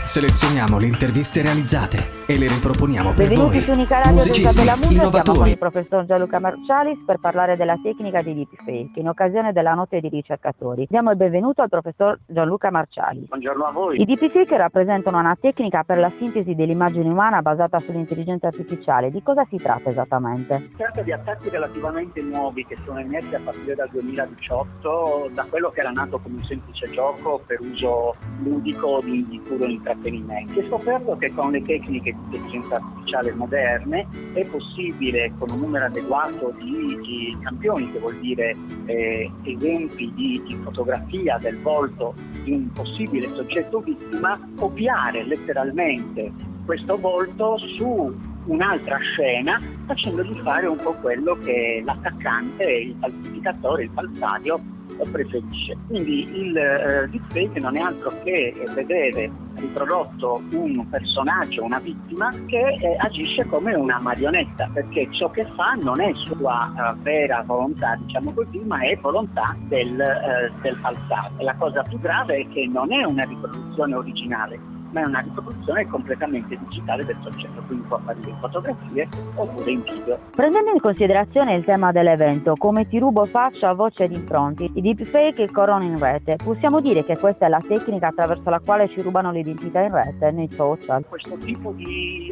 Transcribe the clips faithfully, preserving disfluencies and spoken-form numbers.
Selezioniamo le interviste realizzate e le riproponiamo per Benvenuti voi. su Unica Radio Musicisti, della Musica, siamo con innovatori. il professor Gianluca Marcialis per parlare della tecnica di deepfake in occasione della notte dei ricercatori. Diamo il benvenuto al professor Gianluca Marcialis. Buongiorno a voi. I deepfake rappresentano una tecnica per la sintesi dell'immagine umana basata sull'intelligenza artificiale. Di cosa si tratta esattamente? Si tratta di attacchi relativamente nuovi che sono emersi a partire dal duemiladiciotto da quello che era nato come un semplice gioco per uso ludico di, di puro intrattenimento. Si è scoperto che con le tecniche di intelligenza artificiale moderne è possibile, con un numero adeguato di, di campioni, che vuol dire eh, esempi di, di fotografia del volto di un possibile soggetto vittima, copiare letteralmente questo volto su un'altra scena, facendogli fare un po' quello che l'attaccante, il falsificatore, il falsario preferisce. Quindi il eh, deepfake non è altro che eh, vedere riprodotto un personaggio, una vittima che eh, agisce come una marionetta, perché ciò che fa non è sua uh, vera volontà, diciamo così, ma è volontà del, eh, del falsario. E la cosa più grave è che non è una riproduzione originale, ma è una riproduzione completamente digitale del soggetto, quindi può apparire in fotografie oppure in video. Prendendo in considerazione il tema dell'evento, come ti rubo faccia, voce ed impronti, i deepfake corrono in rete. Possiamo dire che questa è la tecnica attraverso la quale ci rubano l'identità in rete, nei social? Questo tipo di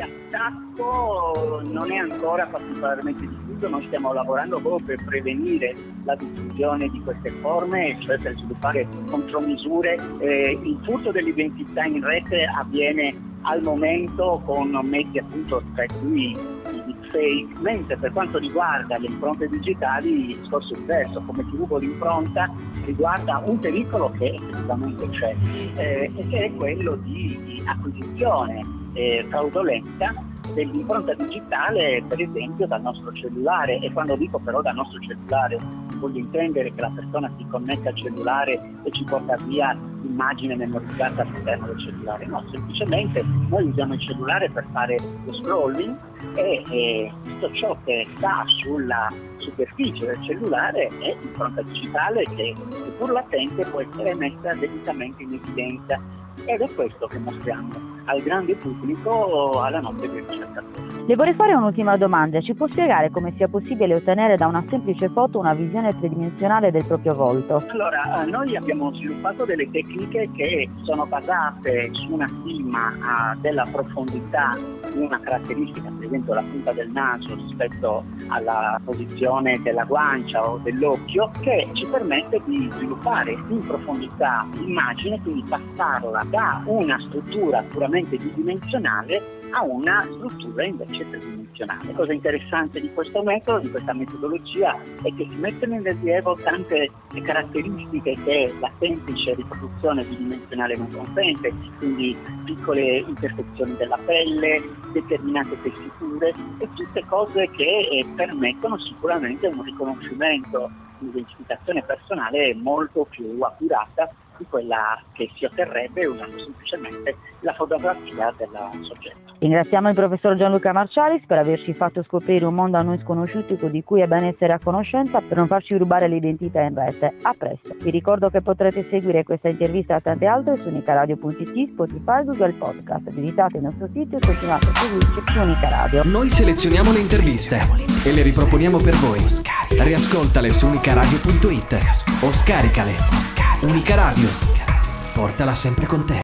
attacco non è ancora particolarmente diffuso, noi stiamo lavorando proprio per prevenire la diffusione di queste forme, cioè per sviluppare contromisure. Eh, il furto dell'identità in rete avviene al momento con mezzi appunto tra cui i deepfake, mentre per quanto riguarda le impronte digitali il discorso è diverso. Come ti rubo l'impronta riguarda un pericolo che effettivamente c'è eh, e che è quello di, di acquisizione eh, fraudolenta dell'impronta digitale, per esempio dal nostro cellulare. E quando dico però dal nostro cellulare voglio intendere che la persona si connette al cellulare e ci porta via l'immagine memorizzata all'interno del cellulare. No, semplicemente noi usiamo il cellulare per fare lo scrolling e, e tutto ciò che sta sulla superficie del cellulare è impronta digitale che, seppur latente, può essere messa debitamente in evidenza. Ed è questo che mostriamo al grande pubblico alla notte dei ricercatori. Le vorrei fare un'ultima domanda. Ci può spiegare come sia possibile ottenere da una semplice foto una visione tridimensionale del proprio volto? Allora, noi abbiamo sviluppato delle tecniche che sono basate su una stima uh, della profondità di una caratteristica, per esempio la punta del naso rispetto alla posizione della guancia o dell'occhio, che ci permette di sviluppare in profondità l'immagine, quindi passarla da una struttura puramente bidimensionale a una struttura invece tridimensionale. La cosa interessante di questo metodo, di questa metodologia, è che si mettono in rilievo tante caratteristiche che la semplice riproduzione bidimensionale non consente, quindi piccole imperfezioni della pelle, determinate tessiture e tutte cose che eh, permettono sicuramente un riconoscimento, un'identificazione personale molto più accurata di quella che si otterrebbe usando semplicemente la fotografia del soggetto. Ringraziamo il professor Gianluca Marcialis per averci fatto scoprire un mondo a noi sconosciuto di cui è bene essere a conoscenza per non farci rubare l'identità in rete. A presto. Vi ricordo che potrete seguire questa intervista e tante altre su unicaradio punto it, Spotify, Google Podcast. Visitate il nostro sito e continuate a seguirci su Unica Radio. Noi selezioniamo le interviste e le riproponiamo per voi. Riascoltale su unicaradio punto it o scaricale. Unica Radio. Portala sempre con te.